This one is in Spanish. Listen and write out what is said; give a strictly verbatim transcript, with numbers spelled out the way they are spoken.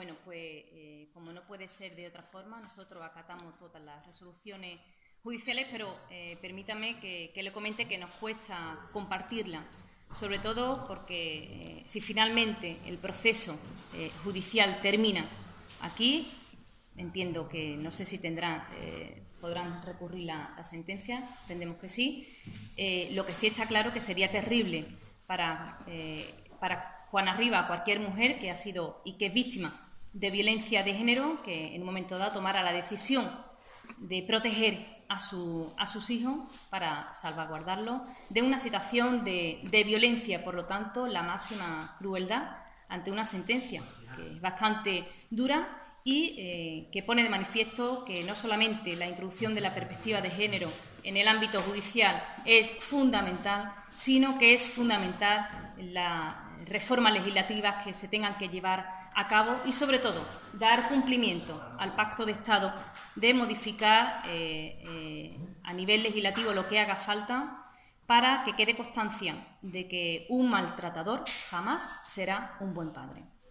Bueno, pues eh, como no puede ser de otra forma, nosotros acatamos todas las resoluciones judiciales, pero eh, permítame que, que le comente que nos cuesta compartirla, sobre todo porque eh, si finalmente el proceso eh, judicial termina aquí, entiendo que no sé si tendrán, eh, podrán recurrir la, la sentencia, entendemos que sí. Eh, lo que sí está claro que sería terrible para, eh, para Juana Rivas, cualquier mujer que ha sido y que es víctima de violencia de género, que en un momento dado tomara la decisión de proteger a, su, a sus hijos para salvaguardarlos de una situación de, de violencia, por lo tanto, la máxima crueldad ante una sentencia que es bastante dura y eh, que pone de manifiesto que no solamente la introducción de la perspectiva de género en el ámbito judicial es fundamental, sino que es fundamental las reformas legislativas que se tengan que llevar a cabo y, sobre todo, dar cumplimiento al Pacto de Estado de modificar eh, eh, a nivel legislativo lo que haga falta para que quede constancia de que un maltratador jamás será un buen padre.